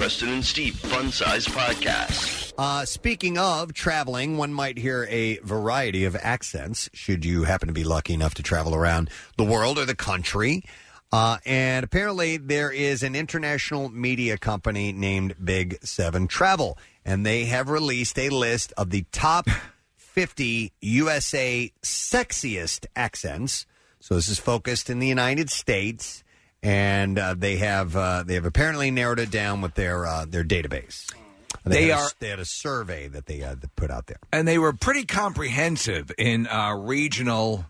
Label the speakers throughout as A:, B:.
A: Preston and Steve Fun Size Podcast.
B: Speaking of traveling, one might hear a variety of accents should you happen to be lucky enough to travel around the world or the country. And apparently there is an international media company named Big 7 Travel, and they have released a list of the top 50 USA sexiest accents. So this is focused in the United States, and they have apparently narrowed it down with their database. They had a survey that they put out there,
C: and they were pretty comprehensive in regional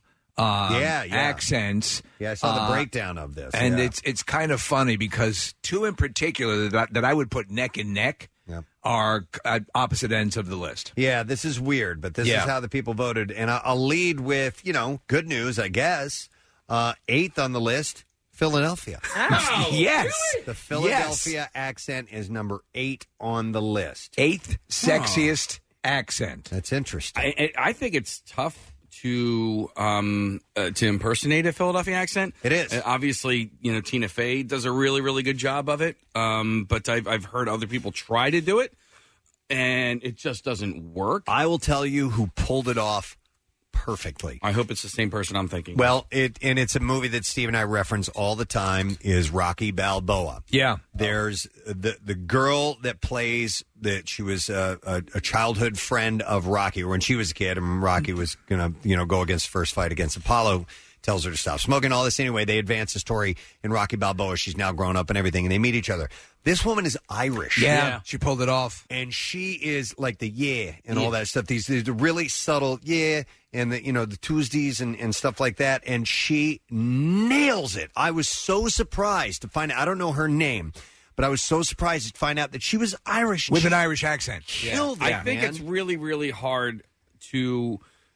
C: accents.
B: Yeah, I saw the breakdown of this,
C: and it's kind of funny because two in particular that I would put neck and neck. Are at opposite ends of the list.
B: Yeah, this is weird, but this is how the people voted. And I'll lead with, good news, I guess. 8th on the list, Philadelphia.
C: Oh, yes.
B: Really? The Philadelphia accent is number 8 on the list.
C: 8th sexiest accent.
B: That's interesting.
D: I think it's tough to impersonate a Philadelphia accent.
B: It is.
D: Obviously, Tina Fey does a really, really good job of it. But I've heard other people try to do it, and it just doesn't work.
B: I will tell you who pulled it off perfectly.
D: I hope it's the same person I'm thinking.
B: Well, it's a movie that Steve and I reference all the time, is Rocky Balboa.
C: Yeah.
B: There's the girl that plays that she was a childhood friend of Rocky when she was a kid, and Rocky was going to go against the first fight against Apollo, tells her to stop smoking, all this. Anyway, they advance the story in Rocky Balboa. She's now grown up and everything, and they meet each other. This woman is Irish.
C: Yeah. She pulled it off.
B: And she is like the and all that stuff. These really subtle and the Tuesdays and stuff like that. And she nails it. I was so surprised to find out. I don't know her name, but I was so surprised to find out that she was Irish.
C: With an Irish accent.
B: Killed it,
D: I think it's really, really hard to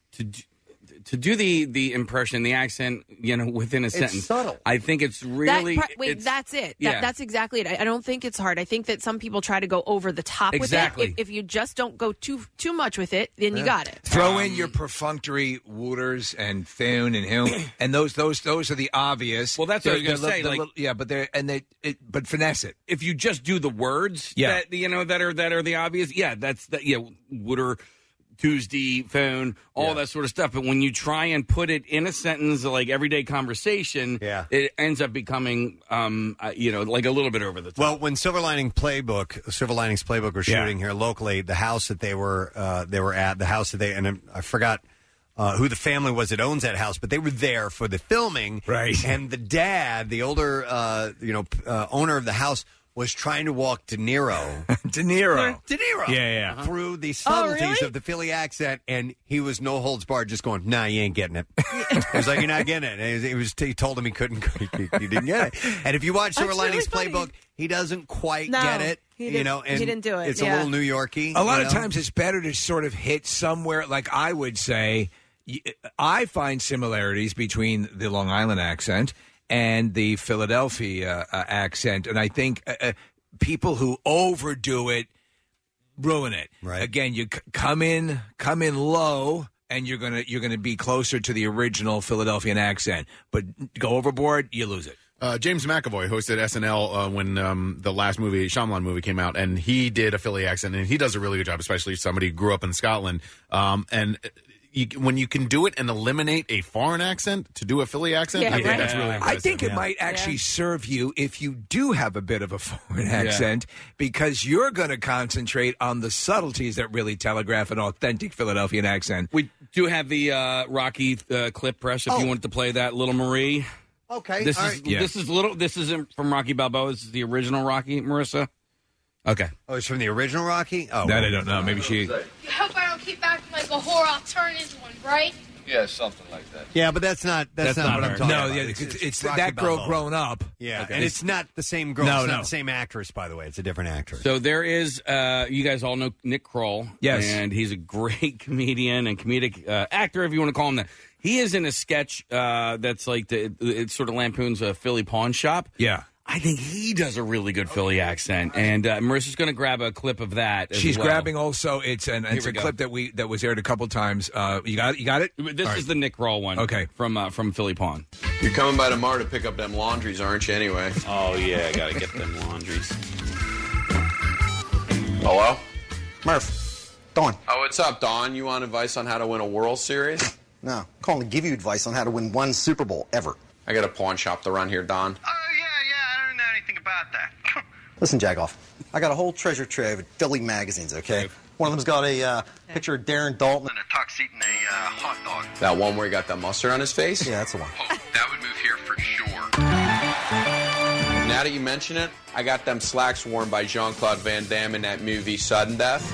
D: do the impression, the accent, within a sentence.
B: It's subtle.
D: I think it's really...
E: that's it.
D: Yeah.
E: That's exactly it. I don't think it's hard. I think that some people try to go over the top
D: Exactly.
E: with it. If you just don't go too much with it, then you got it.
C: Throw in your perfunctory wooters and Thune and him, and those are the obvious.
D: Well, that's what I was going to say.
C: But finesse it.
D: If you just do the words that are the obvious, that's wooter, Tuesday, phone, all that sort of stuff. But when you try and put it in a sentence like everyday conversation, it ends up becoming, like a little bit over the top.
B: Well, when Silver Linings Playbook was shooting here locally, the house that they were at, the house that and I forgot who the family was that owns that house, but they were there for the filming.
C: Right.
B: And the dad, the older, owner of the house, was trying to walk De Niro.
C: Yeah.
B: Through the subtleties of the Philly accent, and he was no holds barred, just going, "Nah, you ain't getting it." He was like, "You're not getting it." And he told him he couldn't. He didn't get it. And if you watch Silver Linings Playbook, he doesn't quite get it.
E: He
B: and
E: he didn't do it.
B: It's a little New Yorky.
C: A lot of times, it's better to sort of hit somewhere. Like I would say, I find similarities between the Long Island accent and the Philadelphia accent, and I think people who overdo it ruin it.
B: Right.
C: Again, you come in low, and you're gonna be closer to the original Philadelphian accent. But go overboard, you lose it.
F: James McAvoy hosted SNL when the last Shyamalan movie came out, and he did a Philly accent, and he does a really good job, especially if somebody who grew up in Scotland. When you can do it and eliminate a foreign accent to do a Philly accent, I think that's really impressive.
C: I think it might actually serve you if you do have a bit of a foreign accent, because you're going to concentrate on the subtleties that really telegraph an authentic Philadelphian accent.
D: We do have the Rocky clip press if you wanted to play that, Little Marie.
B: Okay.
D: This isn't from Rocky Balboa. This is the original Rocky, Marissa. Okay.
B: Oh, it's from the original Rocky? Oh,
C: that I don't know. Maybe she...
G: You hope I don't keep acting like a whore. I'll turn into one, right?
H: Yeah, something like that.
B: Yeah, but that's not what I'm talking about.
C: No, it's that girl grown up.
B: Yeah,
C: okay.
B: and it's not the same girl.
C: No,
B: it's not the same actress, by the way. It's a different actress.
D: So there is, you guys all know Nick Kroll.
C: Yes.
D: And he's a great comedian and comedic actor, if you want to call him that. He is in a sketch that's like, it sort of lampoons a Philly pawn shop.
C: Yeah.
D: I think he does a really good Philly accent, and Marissa's going to grab a clip of that.
C: She's grabbing also. It's a clip that was aired a couple times. You got it.
D: This is the Nick Kroll one.
C: Okay,
D: from Philly Pawn.
H: You're coming by tomorrow to pick up them laundries, aren't you? Anyway.
I: Oh yeah, I got to get them laundries.
H: Hello?
I: Murph. Dawn.
H: Oh, what's up, Dawn? You want advice on how to win a World Series?
I: No, I'm calling to give you advice on how to win one Super Bowl ever.
H: I got a pawn shop to run here, Don.
J: Oh, yeah, I don't know anything about that.
I: Listen, Jagoff, I got a whole treasure trove of Philly magazines, okay? One of them's got a picture of Darren Dalton
J: And a tux eating a hot dog.
H: That one where he got that mustard on his face?
I: Yeah, that's the one.
J: Oh, that would move here for sure.
H: Now that you mention it, I got them slacks worn by Jean-Claude Van Damme in that movie Sudden Death.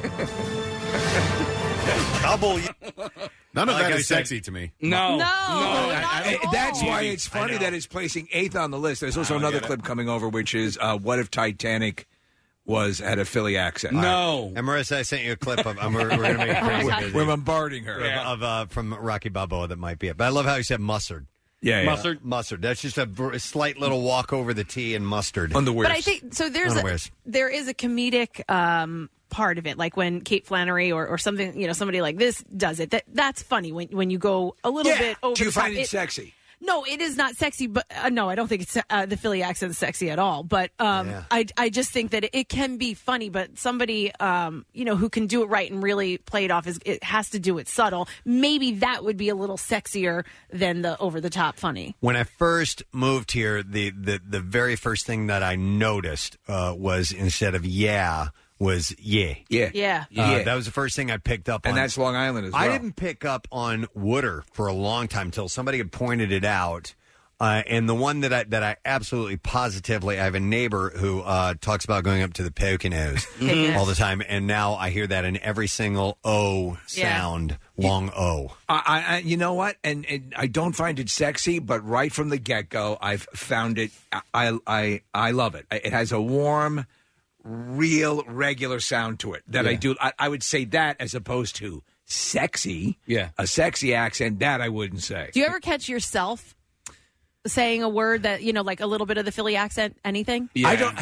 F: None of
B: Like
F: that
B: I
F: is
B: said-
F: sexy to me.
D: No.
C: That's why it's funny that it's placing 8th on the list. There's also another clip coming over, which is what if Titanic had a Philly accent?
D: No.
B: And Marissa, I sent you a clip of. We're going to make it crazy.
C: We're bombarding her.
B: Of from Rocky Balboa. That might be it. But I love how you said mustard.
C: Yeah.
B: Mustard. That's just a slight little walk over the T and mustard.
E: But I think so. There is a comedic part of it, like when Kate Flannery or something, somebody like this does it. That's funny when you go a little bit over.
C: Do you
E: the top.
C: find it sexy?
E: No, it is not sexy. But no, I don't think it's the Philly accent is sexy at all. But I just think that it can be funny. But somebody who can do it right and really play it off it has to do it subtle. Maybe that would be a little sexier than the over the top funny.
B: When I first moved here, the very first thing that I noticed was instead of was yeah. That was the first thing I picked up on.
C: And that's Long Island as well.
B: I didn't pick up on Wooder for a long time until somebody had pointed it out. And the one that I absolutely positively, I have a neighbor who talks about going up to the Poconos all the time, and now I hear that in every single O sound, long O.
C: I you know what? And I don't find it sexy, but right from the get-go, I've found it. I love it. It has a warm, real, regular sound to it that I do. I would say that as opposed to sexy.
D: Yeah,
C: a sexy accent that I wouldn't say.
E: Do you ever catch yourself saying a word that like a little bit of the Philly accent? Anything?
C: Yeah. I don't.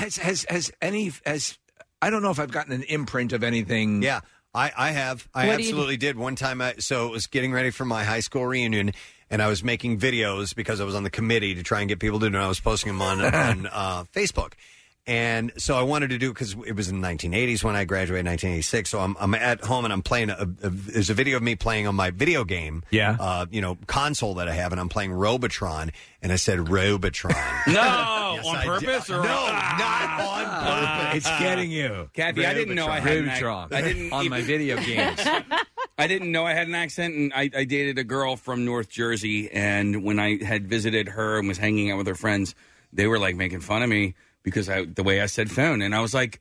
C: I don't know if I've gotten an imprint of anything.
B: Yeah. I have. I absolutely did. One time, so it was getting ready for my high school reunion, and I was making videos because I was on the committee to try and get people to know. I was posting them on Facebook. And so I wanted to do, because it was in the 1980s when I graduated in 1986. So I'm at home and I'm playing, there's a video of me playing on my video game, console that I have, and I'm playing Robotron. And I said Robotron.
D: No, yes, on purpose?
B: No, not on purpose.
C: It's getting you.
D: Kathy,
B: Robotron.
D: I didn't know I had an accent. I didn't
C: on my video games.
D: I didn't know I had an accent, and I dated a girl from North Jersey, and when I had visited her and was hanging out with her friends, they were like making fun of me because the way I said phone, and I was like,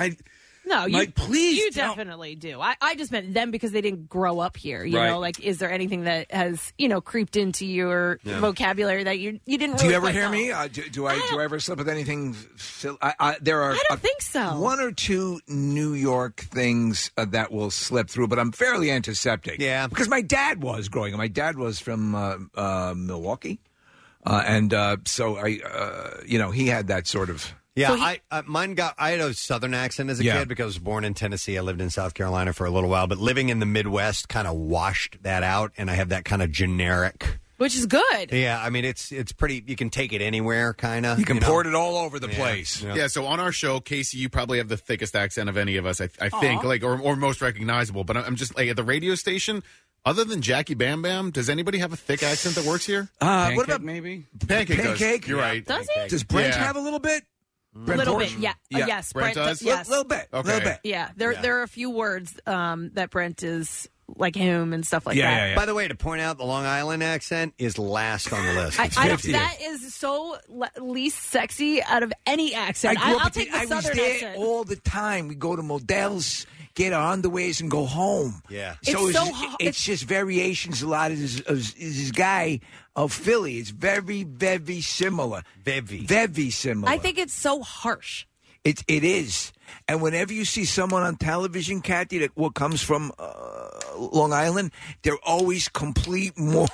E: No,
D: please.
E: You definitely do. I just meant them because they didn't grow up here. You
D: Right.
E: know, like, is there anything that has creeped into your vocabulary that you didn't?
C: Do
E: really
C: you ever
E: quite
C: hear
E: know?
C: me? Do I ever slip with anything? There are.
E: I don't think so.
C: One or two New York things that will slip through, but I'm fairly antiseptic.
B: Yeah,
C: because my dad was growing up. My dad was from Milwaukee, and so I, he had that sort of.
B: Yeah, so I had a Southern accent as a kid because I was born in Tennessee. I lived in South Carolina for a little while, but living in the Midwest kind of washed that out, and I have that kind of generic.
E: Which is good.
B: Yeah, I mean, it's pretty, you can take it anywhere, kind of.
C: You can port it all over the place.
F: Yeah, so on our show, Casey, you probably have the thickest accent of any of us, I think, or most recognizable. But I'm just, at the radio station, other than Jackie Bam Bam, does anybody have a thick accent that works here?
C: What about
D: maybe?
F: Pancake
C: Pancake?
F: does. You're right.
E: Does he?
C: Does Brent have a little bit?
E: A little bit, yeah. Yes,
F: Brent does?
E: Yes,
C: a little bit.
F: Okay.
C: Little bit.
E: Yeah, there are a few words that Brent is like him and stuff like that.
C: Yeah.
B: By the way, to point out, the Long Island accent is last on the list.
E: That is so least sexy out of any accent. I'll take the
C: I was
E: Southern
C: there
E: accent.
C: all the time. We go to Modell's, get our underwears, and go home.
B: Yeah.
C: So
E: It's so hard.
C: it's just variations. A lot of this guy of Philly. It's very, very similar. Very similar.
E: I think it's so harsh.
C: It is. And whenever you see someone on television, Kathy, that comes from Long Island, they're always complete morons.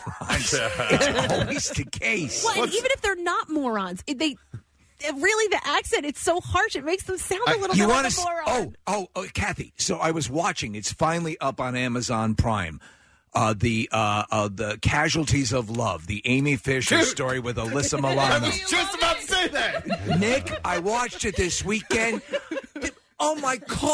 C: It's always the case.
E: Well, and even if they're not morons, really the accent, it's so harsh. It makes them sound a little bit like a moron.
C: Oh, Kathy. So I was watching. It's finally up on Amazon Prime. The Casualties of Love, the Amy Fisher story with Alyssa Milano.
F: I was just about to say that.
C: Nick, I watched it this weekend. oh, my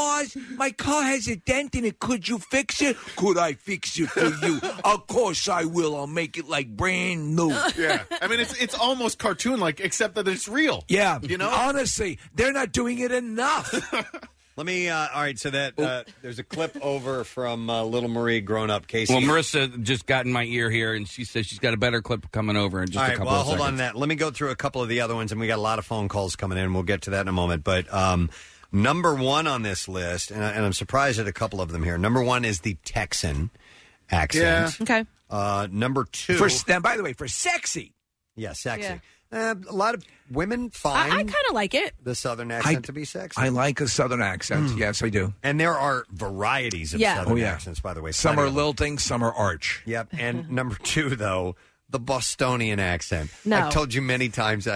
C: car has a dent in it. Could you fix it? Could I fix it for you? Of course I will. I'll make it like brand new.
F: Yeah. I mean, it's almost cartoon-like, except that it's real.
C: Yeah.
F: You know?
C: Honestly, they're not doing it enough.
B: Let me, all right, so that there's a clip over from Little Marie grown up, Casey.
D: Well, Marissa just got in my ear here, and she says she's got a better clip coming over in just a couple of seconds.
B: Hold on to that. Let me go through a couple of the other ones, and we got a lot of phone calls coming in. We'll get to that in a moment. But number one on this list, and I'm surprised at a couple of them here. Number one is the Texan accent.
E: Yeah.
B: Okay. Number two.
C: By the way, for sexy.
B: Yeah, sexy.
E: Yeah.
B: A lot of women find
E: I kind of like it.
B: The Southern accent to be sexy.
C: I like a Southern accent. Yes, I do.
B: And there are varieties of Southern accents, by the way.
C: Some are lilting, some are arch.
B: Yep. And number two, though, the Bostonian accent.
E: No.
B: I've told you many times,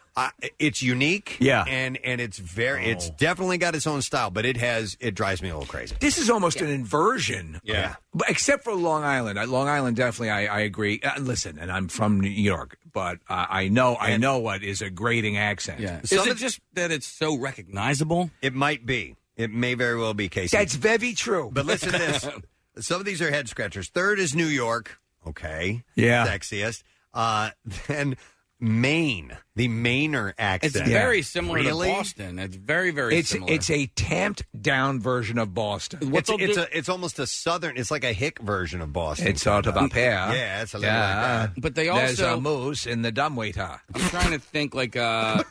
B: it's unique.
C: Yeah.
B: And it's it's definitely got its own style, but it drives me a little crazy.
C: This is almost an inversion.
B: Yeah.
C: But except for Long Island. Long Island, definitely, I agree. Listen, and I'm from New York, but I know what is a grating accent.
D: Yeah. Is it just that it's so recognizable?
B: It might be. It may very well be, Casey.
C: That's very true.
B: But listen to this. Some of these are head scratchers. Third is New York. Okay.
C: Yeah.
B: Sexiest. Then Maine, the Mainer accent.
D: It's very similar
B: Really?
D: to Boston. It's very, very similar.
C: It's a tamped down version of Boston.
B: It's almost a southern. It's like a hick version of Boston.
C: It's sort of up here.
B: Yeah, it's a little like that.
D: But they
C: There's
D: also
C: a moose in the dumbwaiter.
D: I'm trying to think because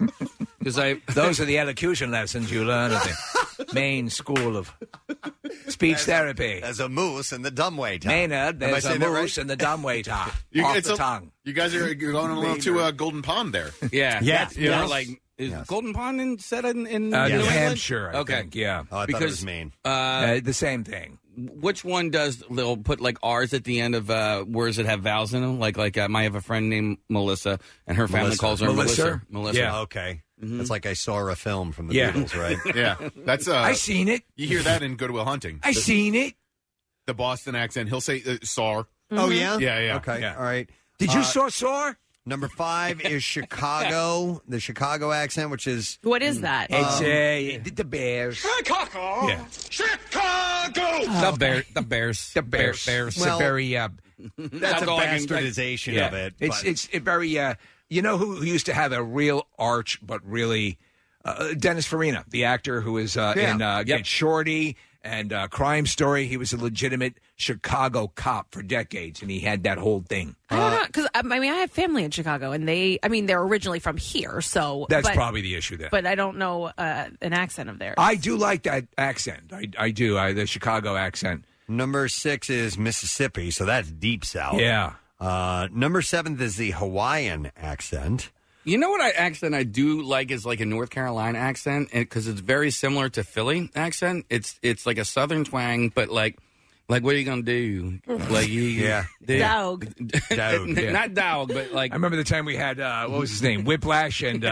C: those are the elocution lessons you learn at the Maine School of Speech Therapy.
B: There's a moose in the dumbwaiter.
C: Maynard, there's a moose in the dumbwaiter. Off the tongue.
F: You guys are going a little to Golden Pond there.
D: Yeah.
B: Yes.
D: You know, like is Golden Pond set in New
C: Hampshire? I
D: Okay.
C: think, yeah.
B: Oh, I thought it was Maine.
C: The same thing.
D: Which one they'll put like R's at the end of words that have vowels in them? Like I have a friend named Melissa, and her family calls her Melissa.
B: Yeah, okay. That's like I saw a film from the
C: Yeah.
B: Beatles, right?
F: Yeah. That's
C: I seen it.
F: You hear that in Good Will Hunting.
C: I seen it.
F: The Boston accent. He'll say "sar."
B: Oh, yeah?
F: Yeah.
B: Okay,
C: Yeah.
B: all right.
C: Did you saw?
B: Number 5 is Chicago, the Chicago accent, which is...
E: What is that?
C: It's the Bears.
J: Chicago!
C: Yeah.
J: Chicago!
D: The Bears.
C: Bears.
B: Well,
C: It's a very
B: That's a
D: That's all I can-
B: bastardization of it. but-
C: It's very. You know who used to have a real arch, but really Dennis Farina, the actor who is in Get Shorty and Crime Story. He was a legitimate Chicago cop for decades, and he had that whole thing.
E: I don't know, because I have family in Chicago, and they're originally from here, so
C: That's probably the issue there.
E: But I don't know an accent of theirs.
C: I do like that accent. I do. The Chicago accent.
B: Number 6 is Mississippi, so that's deep south.
C: Yeah.
B: Number 7 is the Hawaiian accent.
D: You know what accent I do like is like a North Carolina accent, because it's very similar to Philly accent. It's like a Southern twang, but like what are you gonna do? Like
E: Dog.
B: Dog.
D: Not dog, but like
C: I remember the time we had what was his name, Whiplash, and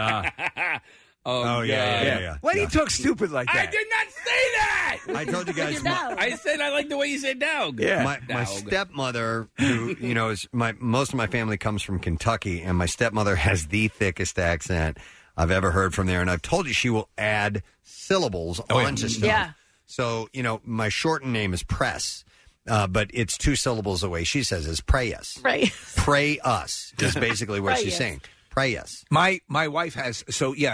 B: Oh, yeah.
C: Why do you talk stupid like that?
D: I did not say that.
B: I told you guys.
D: I said I like the way you said dog.
C: Yeah.
B: My stepmother, who is most of my family comes from Kentucky, and my stepmother has the thickest accent I've ever heard from there. And I've told you she will add syllables onto stuff.
E: Yeah.
B: So my shortened name is Press, but it's 2 syllables away. She says is pray us.
E: Right.
B: Pray us is basically what
E: Pray
B: she's
E: us.
B: saying. Pray us.
C: My wife has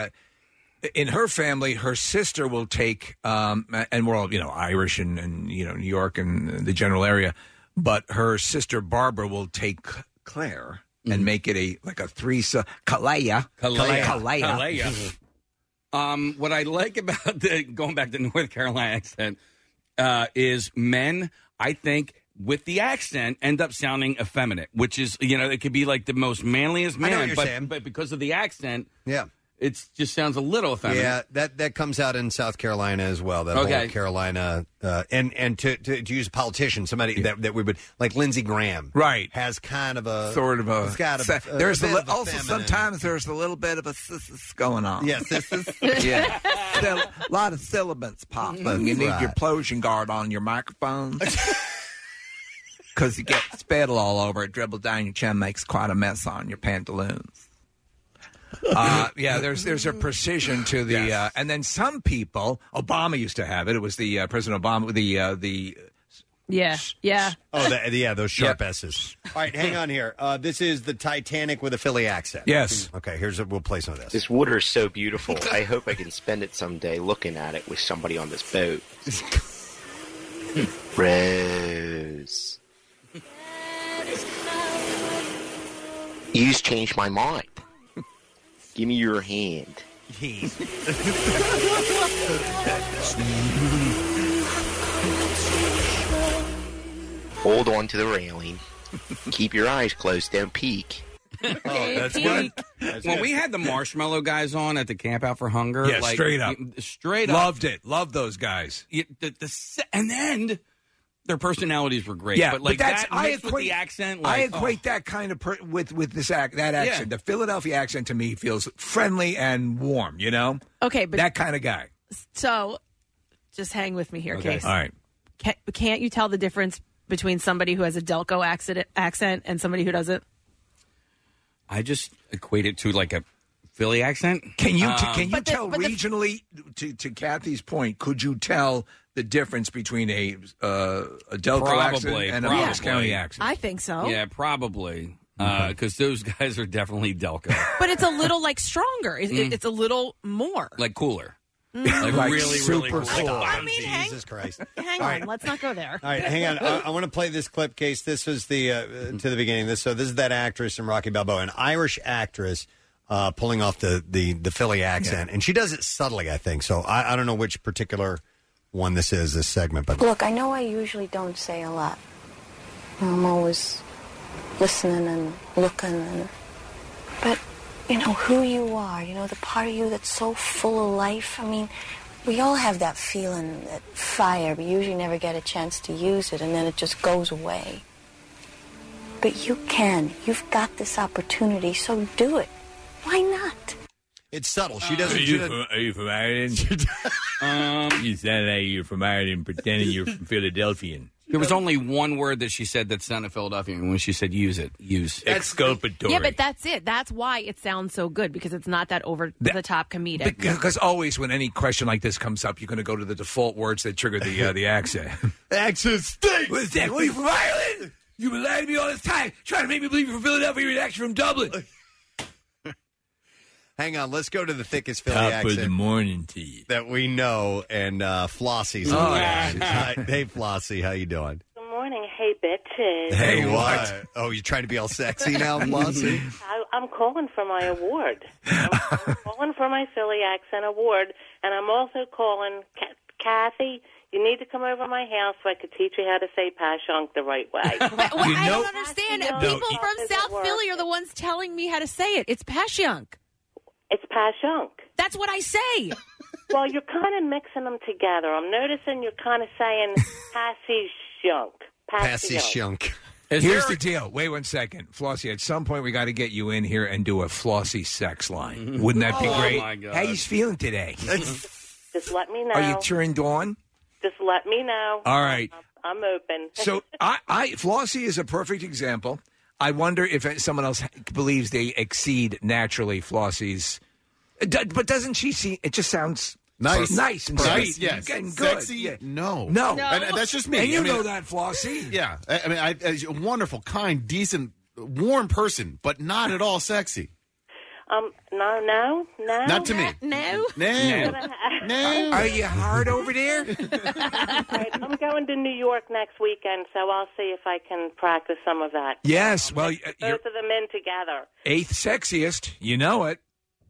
C: in her family, her sister will take, and we're all Irish and New York and the general area, but her sister Barbara will take Claire and make it a 3 Kalea.
D: What I like about going back to North Carolina accent is men, I think, with the accent, end up sounding effeminate, which is, it could be like the most manliest man,
B: I know what you're saying.
D: but because of the accent,
B: Yeah.
D: it just sounds a little effeminate.
B: Yeah, that comes out in South Carolina as well. That
D: Okay.
B: whole Carolina, and to use a politician, somebody that we would like Lindsey Graham,
C: Right.
B: has kind of a
C: Sort of a.
B: It's got a
C: there's
B: bit of a
C: also
B: feminine-
C: sometimes there's a little bit of a going on.
B: Yes, this is
C: Yeah. A lot of syllables popping. You need your plosion guard on your microphones. Because you get spittle all over it, dribble down your chin, makes quite a mess on your pantaloons. There's a precision to the, and then some people. Obama used to have it. It was the President Obama. The
E: Yeah.
B: Oh, those sharp S's. All right, hang on here. This is the Titanic with a Philly accent.
C: Yes.
B: Okay, we'll play some of this.
K: This water is so beautiful. I hope I can spend it someday looking at it with somebody on this boat. Rose. You've changed my mind. Give me your hand. Hold on to the railing. Keep your eyes closed. Don't peek.
D: That's good. When we had the Marshmallow guys on at the Camp Out for Hunger,
C: Yeah, straight up.
D: Loved
C: it. Loved those guys.
D: And then their personalities were great.
C: Yeah,
D: but like
C: that's,
D: that mixed with the accent.
C: I
D: Like,
C: equate that kind of with this that accent. The Philadelphia accent to me feels friendly and warm. You know.
E: Okay, but
C: that kind of guy.
E: So, just hang with me here, Case.
C: All right.
E: Can't you tell the difference between somebody who has a Delco accent and somebody who doesn't?
D: I just equate it to like a Philly accent.
C: Can you tell regionally? To Kathy's point, could you tell the difference between a Delco accent and a Morris County accent?
E: I think so.
D: Yeah, probably. Because those guys are definitely Delco.
E: But it's a little like stronger. It's a little more.
D: Like cooler.
E: Like
D: really, really
B: super
D: cool.
B: cool.
E: I mean,
B: Jesus Christ.
E: Hang
B: All
E: on.
B: right.
E: Let's not go there.
B: All right, hang on. I want to play this clip, Case. This was the to the beginning. This is that actress in Rocky Balboa, an Irish actress pulling off the Philly accent, and she does it subtly, I think. So I don't know which particular one this is, this segment. But
L: look, I know I usually don't say a lot. I'm always listening and looking, but you know who you are. You know the part of you that's so full of life. I mean, we all have that feeling, that fire. We usually never get a chance to use it, and then it just goes away. But you can. You've got this opportunity, so do it. Why not?
B: It's subtle. She doesn't.
C: Are you from Ireland? You sound like you're from Ireland, pretending you're from Philadelphian.
D: There was only one word that she said that sounded Philadelphian when she said use it. Use.
C: Exculpatory.
E: Yeah, but that's it. That's why it sounds so good, because it's not that over-the-top comedic.
C: Because always when any question like this comes up, you're going to go to the default words that trigger the accent.
B: Accent stinks.
C: What's that? What, are you from Ireland? You've been lying to me all this time, trying to make me believe you're from Philadelphia. You're actually from Dublin.
B: Hang on, let's go to the thickest Philly
C: Top
B: accent
C: of the morning to you
B: that we know, and Flossie's.
C: Oh,
B: Hi, hey, Flossie, how you doing?
M: Good morning. Hey, bitches.
B: Hey, what? Oh, you're trying to be all sexy now, Flossie?
M: I'm calling for my award. I'm calling for my Philly accent award, and I'm also calling Kathy. You need to come over to my house so I could teach you how to say Pashunk the right way.
E: I don't understand. People from South Philly are the ones telling me how to say it. It's Pashunk.
M: It's Pashunk.
E: That's what I say.
M: Well, you're kind of mixing them together. I'm noticing you're kind of saying Passy-shunk.
B: Passy-shunk.
C: Here's the deal. Wait 1 second. Flossie, at some point we got to get you in here and do a Flossie sex line. Wouldn't that be great?
D: My God.
C: How you feeling today?
M: Just let me know.
C: Are you turned on?
M: Just let me know.
C: All right.
M: I'm open.
C: So Flossie is a perfect example. I wonder if someone else believes they exceed naturally Flossie's. But doesn't she see? It just sounds
F: nice
C: and
F: nice,
C: sweet.
F: yes.
C: And good.
F: Sexy,
C: yeah.
F: no.
C: And
F: that's just me.
C: And you
F: I mean,
C: know that, Flossie.
F: Yeah. I mean, a wonderful, kind, decent, warm person, but not at all sexy.
M: No.
F: Not to me.
E: No.
C: Are you hard over there?
M: Right, I'm going to New York next weekend, so I'll see if I can practice some of that.
C: Yes. Well,
M: both of them in together.
C: 8th sexiest. You know it.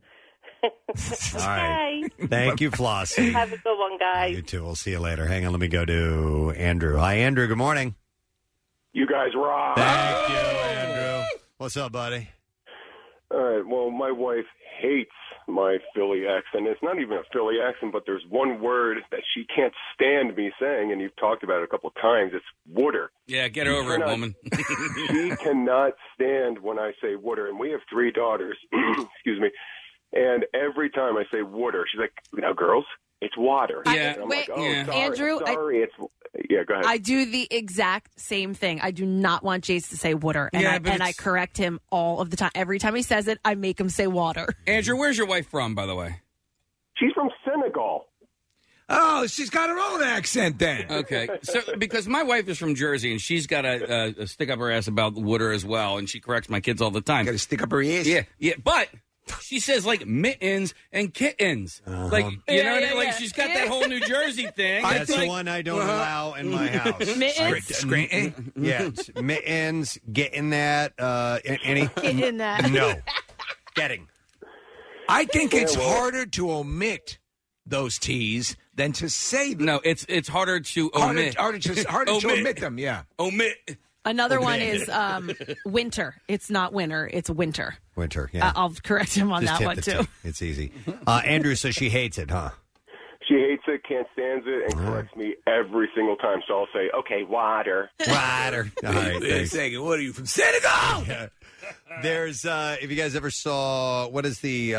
B: All right. Thank you, Flossie.
M: Have a good one, guys.
B: You too. We'll see you later. Hang on. Let me go to Andrew. Hi, Andrew. Good morning.
N: You guys rock.
B: Thank you, Andrew. What's up, buddy?
N: All right. Well, my wife hates my Philly accent. It's not even a Philly accent, but there's one word that she can't stand me saying, and you've talked about it a couple of times. It's water.
D: Yeah, get over it, woman.
N: She cannot stand when I say water, and we have 3 daughters. Excuse me. And every time I say water, she's like, "Now, girls, it's water."
E: Yeah.
N: And I'm
E: Wait,
N: like, "Oh, sorry,
E: Andrew,
N: sorry, it's Yeah, go ahead.
E: I do the exact same thing. I do not want Jace to say water, and I correct him all of the time. Every time he says it, I make him say water.
D: Andrew, where's your wife from, by the way?
N: She's from Senegal.
C: Oh, she's got her own accent then.
D: Okay, so because my wife is from Jersey and she's got a stick up her ass about water as well, and she corrects my kids all the time.
C: Got to stick up her ass.
D: Yeah, but she says like mittens and kittens, like you know, what I mean? Like she's got that whole New Jersey thing.
B: That's the one I don't allow in my house.
E: Mittens,
B: yeah, mittens. Getting that? Any?
E: Getting that?
B: No, getting.
C: I think it's harder to omit those T's than to say them.
D: No, it's harder to omit.
C: Harder to omit them, yeah.
D: Omit.
E: Another one is winter. It's not winter. It's winter.
B: Winter, yeah.
E: I'll correct him on
B: Just
E: that
B: hit
E: one,
B: the
E: too.
B: T. It's easy. Andrew says she hates it, huh?
N: She hates it, can't stand it, and corrects me every single time. So I'll say, okay, water.
B: Water. All right,
C: Wait a
B: thanks.
C: second, what are you, from Senegal?
B: Yeah. There's, if you guys ever saw, what is the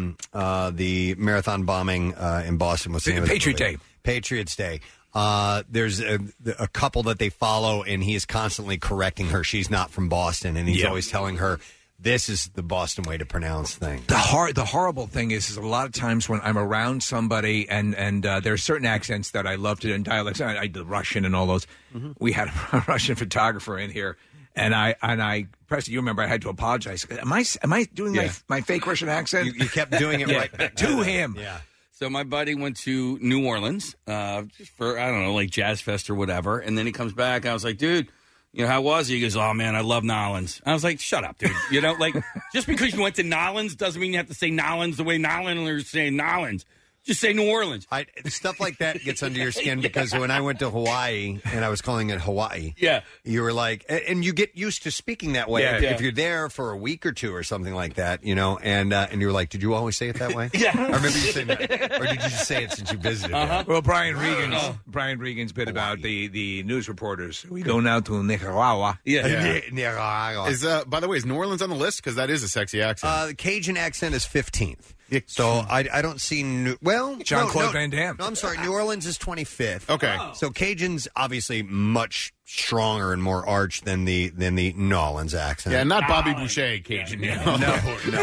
B: marathon bombing in Boston? What's the name of the
C: Patriot
B: movie?
C: Day.
B: Patriots Day. There's a couple that they follow, and he is constantly correcting her. She's not from Boston, and he's always telling her, this is the Boston way to pronounce things.
C: The horrible thing is a lot of times when I'm around somebody and there are certain accents that I love to do, and dialects. I did Russian and all those.
B: Mm-hmm.
C: We had a Russian photographer in here, and I Preston, you remember I had to apologize. Am I doing my fake Russian accent?
B: You kept doing it right back
C: to him.
B: Yeah.
D: So my buddy went to New Orleans just for, I don't know, like Jazz Fest or whatever. And then he comes back. I was like, dude, you know, how was he? He goes, oh, man, I love Nolans. I was like, shut up, dude. You know, like, just because you went to Nolans doesn't mean you have to say Nolans the way Nolanders say Nolans. Just say New Orleans.
B: Stuff like that gets under your skin because when I went to Hawaii and I was calling it Hawaii, you were like, and you get used to speaking that way if you're there for a week or two or something like that, you know, and you were like, did you always say it that way?
C: Yeah.
B: I remember you saying that. Or did you just say it since you visited there?
C: Well, Brian Regan's bit about the news reporters. We go now to Nicaragua.
B: Nicaragua.
F: Is by the way, is New Orleans on the list? Because that is a sexy accent.
B: The Cajun accent is 15th. So I don't see
C: Jean-Claude Van Damme.
B: No, I'm sorry. New Orleans is 25th.
F: Okay.
B: So Cajun's obviously much stronger and more arch than the New Orleans accent.
F: Yeah, not Bobby Boucher Cajun.
B: No.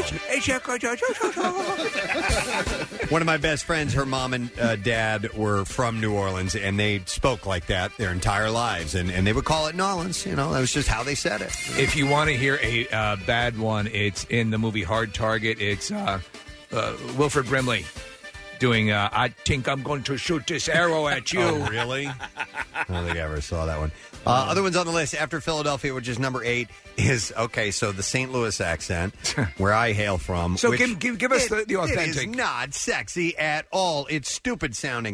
B: One of my best friends, her mom and dad were from New Orleans, and they spoke like that their entire lives, and they would call it New Orleans. You know, that was just how they said it.
C: If you want to hear a bad one, it's in the movie Hard Target. It's Wilford Brimley doing, I think I'm going to shoot this arrow at you.
B: Oh, really? I don't think I ever saw that one. Other ones on the list after Philadelphia, which is number 8, is, so the St. Louis accent, where I hail from.
C: So give us the authentic.
B: It is not sexy at all. It's stupid sounding.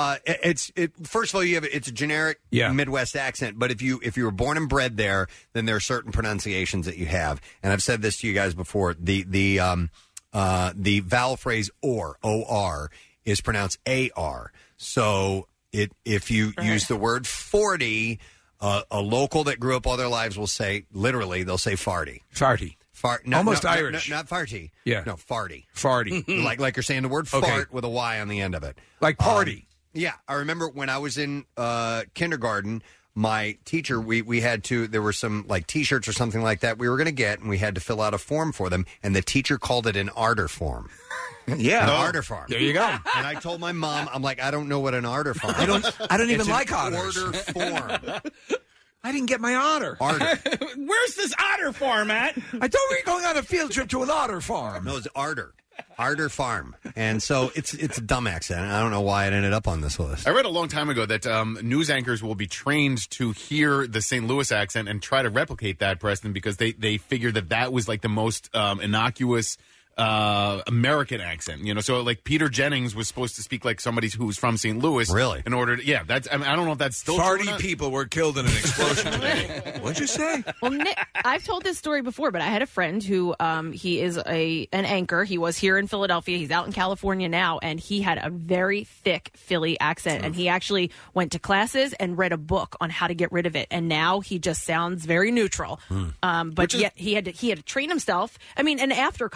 B: First of all, it's a generic Midwest accent, but if you were born and bred there, then there are certain pronunciations that you have. And I've said this to you guys before. The vowel phrase or is pronounced AR. So if you use the word 40, a local that grew up all their lives will say, literally, they'll say farty.
C: Farty. Almost Irish.
B: Not farty.
C: Yeah.
B: No, farty.
C: Farty.
B: like you're saying the word fart with a Y on the end of it.
C: Like party.
B: Yeah. I remember when I was in kindergarten, my teacher, we had to, there were some like T-shirts or something like that we were going to get, and we had to fill out a form for them, and the teacher called it an ardor form.
C: Yeah.
B: An ardor form.
C: There you go.
B: And I told my mom, I'm like, I don't know what an ardor form is.
C: I don't even like
B: otters.
C: otters.
B: Order form.
C: I didn't get my otter.
D: Where's this otter farm at?
C: I thought we were going on a field trip to an otter farm.
B: No, it's ardor. Ardor Farm. And so it's a dumb accent. I don't know why it ended up on this list.
F: I read a long time ago that news anchors will be trained to hear the St. Louis accent and try to replicate that, Preston, because they figure that was like the most innocuous American accent, you know. So like Peter Jennings was supposed to speak like somebody who's from St. Louis,
B: really.
F: In order to, that's. I mean, I don't know if that's still
C: farty
F: true or not.
C: People were killed in an explosion today. What'd you say?
E: Well, Nick, I've told this story before, but I had a friend who he is an anchor. He was here in Philadelphia. He's out in California now, and he had a very thick Philly accent. And he actually went to classes and read a book on how to get rid of it. And now he just sounds very neutral. But yet he had to train himself. I mean, and after college too.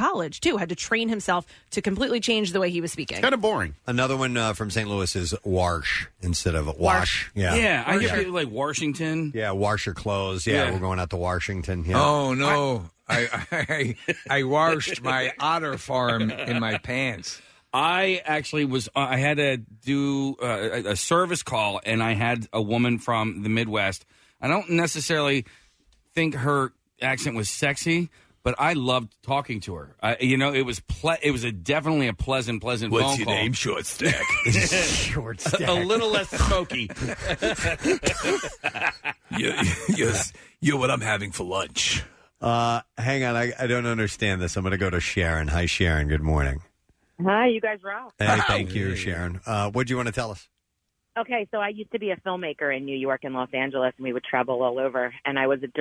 E: too. Had to train himself to completely change the way he was speaking.
F: Kind of boring.
B: Another one from St. Louis is wash instead of wash.
D: Yeah, I hear people like Washington.
B: Yeah, wash your clothes. Yeah, we're going out to Washington. Yeah.
C: Oh, no. I washed my otter farm in my pants.
D: I actually I had to do a service call, and I had a woman from the Midwest. I don't necessarily think her accent was sexy, but I loved talking to her. It was definitely a pleasant
C: What's
D: phone
C: your
D: call.
C: name, Short Stack?
B: Short Stack.
D: A little less smoky.
C: You're what I'm having for lunch.
B: Hang on, I don't understand this. I'm going to go to Sharon. Hi, Sharon. Good morning.
O: Hi, you guys rock.
B: Hey, thank you, Sharon. What do you want to tell us?
O: Okay, so I used to be a filmmaker in New York and Los Angeles, and we would travel all over. And I was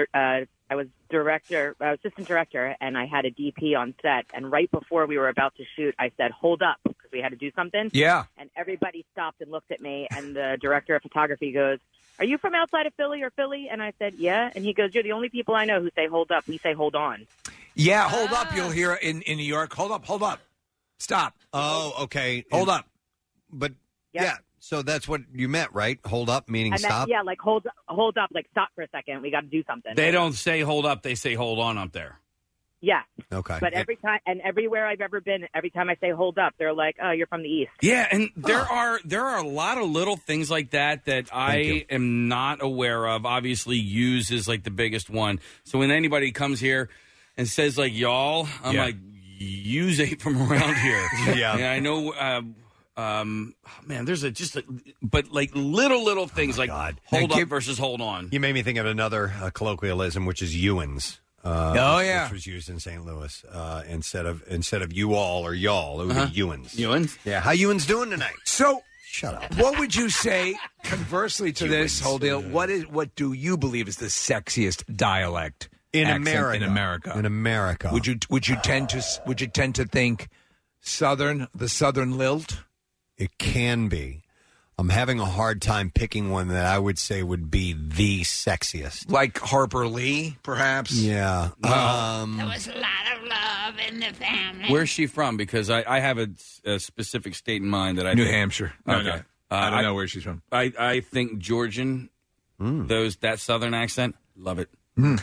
O: assistant director, and I had a DP on set. And right before we were about to shoot, I said, "Hold up," because we had to do something.
C: Yeah.
O: And everybody stopped and looked at me. And the director of photography goes, "Are you from outside of Philly or Philly?" And I said, "Yeah." And he goes, "You're the only people I know who say hold up. We say hold on."
C: Yeah, hold up. You'll hear in New York. Hold up. Stop.
B: Oh, okay.
C: Hold up.
B: But, yeah, so that's what you meant, right? Hold up, meaning
O: And
B: stop?
O: yeah, like hold up, like stop for a second. We got to do something.
D: They don't say hold up; they say hold on up there.
O: Yeah.
B: Okay.
O: But every time and everywhere I've ever been, every time I say hold up, they're like, "Oh, you're from the East."
D: Yeah, and there are a lot of little things like that I am not aware of. Obviously, use is like the biggest one. So when anybody comes here and says like y'all, I'm like, use ain't from around here.
B: Yeah.
D: And I know. Man, there's but like little things like hold up versus hold on.
B: You made me think of another colloquialism, which is Ewins. Which was used in St. Louis instead of you all or y'all. It would be Ewins.
D: Ewins?
B: Yeah. How Ewins doing tonight?
C: So,
B: shut up.
C: What would you say, conversely to this whole deal, what do you believe is the sexiest dialect
B: in
C: accent
B: America? In America.
C: Would you tend to think the Southern lilt?
B: It can be. I'm having a hard time picking one that I would say would be the sexiest.
C: Like Harper Lee, perhaps?
B: Yeah.
P: There was a lot of love in the family.
D: Where's she from? Because I have a specific state in mind that I
C: New
D: think-
C: Hampshire.
D: Okay.
C: No. I don't know where she's from.
D: I think Georgian, that Southern accent, love it.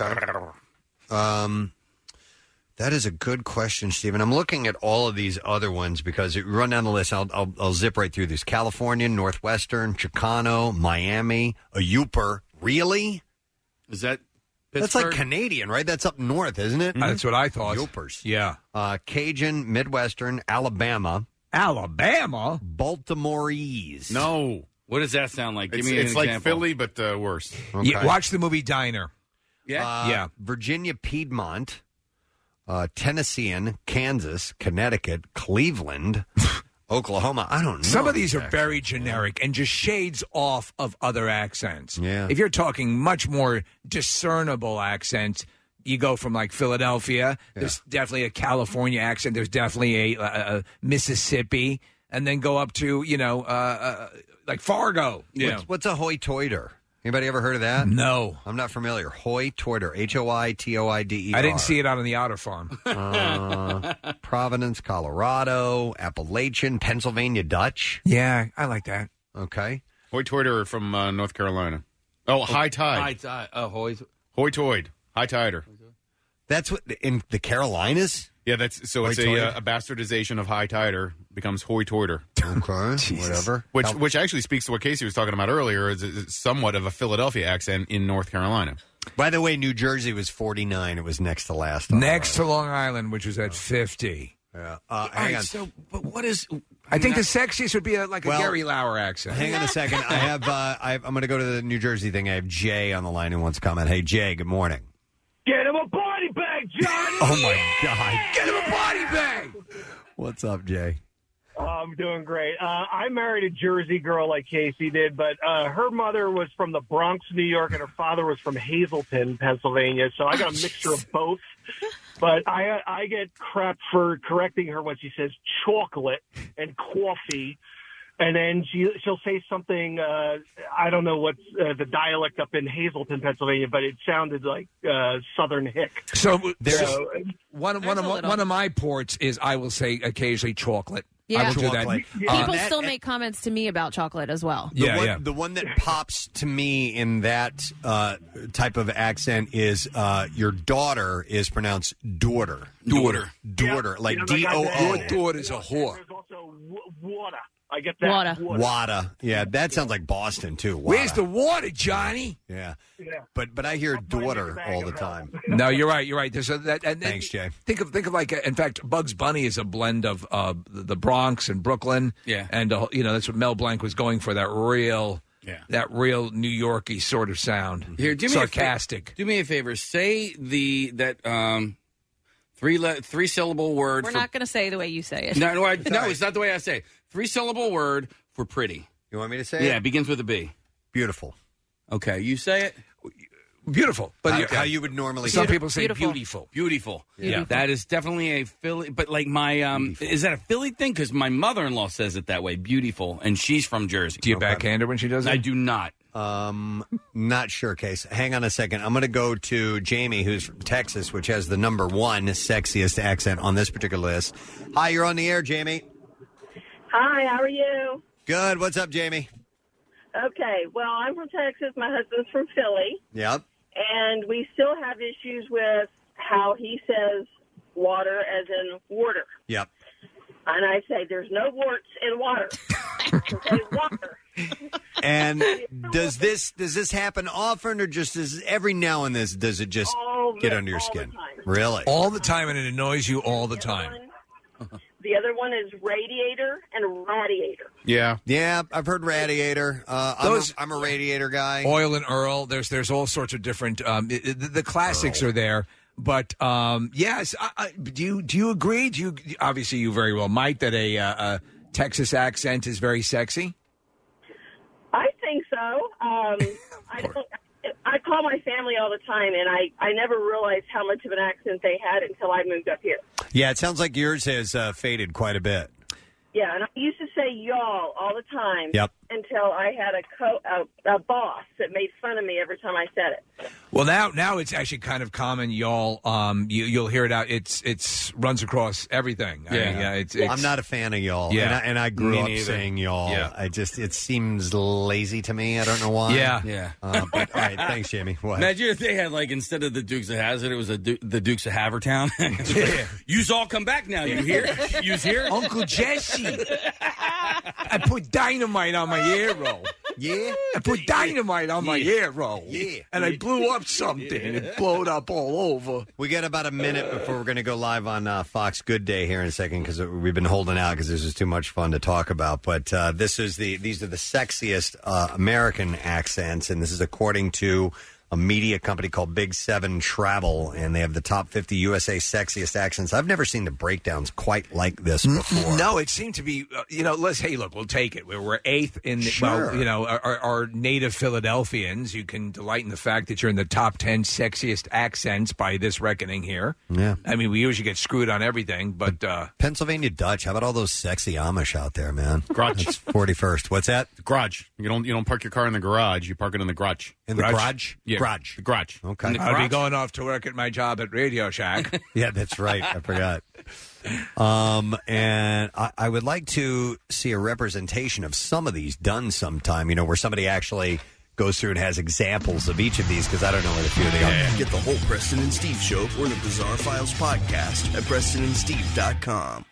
B: That is a good question, Stephen. I'm looking at all of these other ones because it run down the list. I'll zip right through these. California, Northwestern, Chicano, Miami, a Yooper. Really?
D: Is that
B: That's like Canadian, right? That's up north, isn't it?
C: That's what I thought.
B: Yoopers.
C: Yeah.
B: Cajun, Midwestern, Alabama.
C: Alabama?
B: Baltimoreese.
F: No.
D: What does that sound like? Give me
F: It's
D: an
F: like
D: example.
F: Philly, but worse.
B: Okay.
C: Yeah, watch the movie Diner.
D: Yeah.
B: Virginia, Piedmont, Tennessean, Kansas, Connecticut, Cleveland, Oklahoma. I don't know.
C: Some of these are very generic and just shades off of other accents.
B: Yeah.
C: If you're talking much more discernible accents, you go from like Philadelphia. There's definitely a California accent. There's definitely a Mississippi, and then go up to like Fargo.
B: What's a hoy-toider? Anybody ever heard of that?
C: No.
B: I'm not familiar. Hoy-toider. Hoitoider.
C: I didn't see it out on the Otter Farm.
B: Providence, Colorado, Appalachian, Pennsylvania Dutch.
C: Yeah, I like that.
B: Okay.
F: Hoy-toider from North Carolina. Oh, high tide.
D: High tide.
F: Hoy-toid. High tider.
B: That's what in the Carolinas?
F: Yeah, that's so it's a bastardization of high tider becomes hoy-toider.
B: Okay, whatever.
F: Which actually speaks to what Casey was talking about earlier. Is somewhat of a Philadelphia accent in North Carolina.
B: By the way, New Jersey was 49. It was next to last.
C: Next to Long Island, which was at 50.
B: Yeah.
D: Hang on. So, but what is?
C: I think the sexiest would be a Gary Lauer accent.
B: Hang on a second. I'm going to go to the New Jersey thing. I have Jay on the line who wants to comment. Hey, Jay. Good morning.
J: Get him a body bag, Johnny!
B: Oh my God!
C: Get him a body bag.
B: What's up, Jay?
Q: I'm doing great. I married a Jersey girl like Casey did, but her mother was from the Bronx, New York, and her father was from Hazleton, Pennsylvania. So I got a mixture of both. But I get crap for correcting her when she says chocolate and coffee. And then she'll say something, I don't know what's the dialect up in Hazleton, Pennsylvania, but it sounded like Southern Hick.
C: So one of my ports is I will say occasionally chocolate.
E: Yeah.
C: I will do that.
E: People still make comments to me about chocolate as well.
B: The one that pops to me in that type of accent is your daughter is pronounced daughter. Daughter. Like D-O-O.
C: Your daughter's a whore.
Q: There's also water. I get that.
B: Wada. Yeah, that sounds like Boston, too. Wada.
C: Where's the water, Johnny?
B: Yeah. But I hear daughter all the time.
C: No, you're right. There's
B: Thanks, Jay.
C: Think of like, in fact, Bugs Bunny is a blend of the Bronx and Brooklyn.
D: Yeah.
C: And, that's what Mel Blanc was going for, that real New York-y sort of sound.
D: Here, do me
C: sarcastic.
D: Do me a favor. Say that three-syllable word.
E: We're not going to say the way you say it.
D: No, it's not the way I say it. Three-syllable word for pretty.
B: You want me to say it?
D: Yeah, it begins with a B.
B: Beautiful.
D: Okay, you say it?
C: Beautiful.
B: But how you would normally
C: Some
B: say
C: people say beautiful.
D: Beautiful.
C: Yeah.
D: That is definitely a Philly. But like my, is that a Philly thing? Because my mother-in-law says it that way, beautiful, and she's from Jersey.
C: Do you backhand her when she does it?
D: I do not.
B: Not sure, Case. Hang on a second. I'm going to go to Jamie, who's from Texas, which has the number one sexiest accent on this particular list. Hi, you're on the air, Jamie.
R: Hi, how are you?
B: Good. What's up, Jamie?
R: Okay, well, I'm from Texas. My husband's from Philly.
B: Yep.
R: And we still have issues with how he says water as in water.
B: Yep.
R: And I say there's no warts in water. Okay, water.
B: And does this happen often, or just every now and then does it just get under your skin? Really?
C: All the time, and it annoys you all the time.
R: The other one is radiator and radiator.
B: Yeah, I've heard radiator. I'm a radiator guy.
C: Oil and Earl. There's all sorts of different. The classics are there, but yes. Do you agree? Obviously you very well might that a Texas accent is very sexy.
R: I think so. I call my family all the time, and I never realized how much of an accent they had until I moved up here.
B: Yeah, it sounds like yours has faded quite a bit.
R: Yeah, and I used to say y'all all the time.
B: Yep.
R: Until I had a boss that made fun of me every time I said it.
C: Well, now it's actually kind of common, y'all. You'll hear it out. It's runs across everything.
B: Yeah. I'm not a fan of y'all.
C: Yeah.
B: And I grew up
D: neither.
B: saying y'all.
D: Yeah.
B: It seems lazy to me. I don't know why.
D: Yeah.
B: But, all right, thanks, Jamie. What?
D: Imagine if they had, like, instead of the Dukes of Hazzard, it was the Dukes of Havertown. You's all come back now. You hear? You's here?
C: Uncle Jesse. I put dynamite on my arrow.
B: Yeah?
C: I put dynamite on my arrow.
B: Yeah.
C: And I blew up something. It blowed up all over.
B: We got about a minute before we're going to go live on Fox Good Day here in a second, because we've been holding out because this is too much fun to talk about. But these are the sexiest American accents, and this is according to a media company called Big 7 Travel, and they have the top 50 USA sexiest accents. I've never seen the breakdowns quite like this before.
C: No, it seemed to be, look, we'll take it. We're eighth in,
B: Sure.
C: our native Philadelphians. You can delight in the fact that you're in the top 10 sexiest accents by this reckoning here.
B: Yeah.
C: I mean, we usually get screwed on everything, but...
B: Pennsylvania Dutch, how about all those sexy Amish out there, man?
F: Garage.
B: That's 41st. What's that?
F: Garage. You don't park your car in the garage. You park it in the garage.
B: In the garage?
F: Yeah.
B: Garage.
F: The garage.
B: Okay.
C: I'll be going off to work at my job at Radio Shack.
B: Yeah, that's right. I forgot. And I would like to see a representation of some of these done sometime, where somebody actually goes through and has examples of each of these, because I don't know what a few of they are.
A: Get the whole Preston and Steve show or the Bizarre Files podcast at PrestonandSteve.com.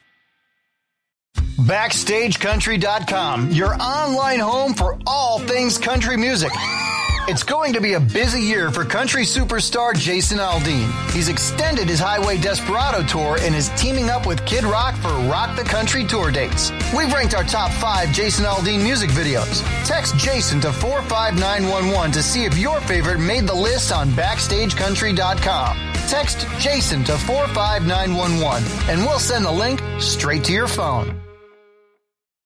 S: BackstageCountry.com, your online home for all things country music. It's going to be a busy year for country superstar Jason Aldean. He's extended his Highway Desperado tour and is teaming up with Kid Rock for Rock the Country tour dates. We've ranked our top 5 Jason Aldean music videos. Text Jason to 45911 to see if your favorite made the list on BackstageCountry.com. Text Jason to 45911 and we'll send the link straight to your phone.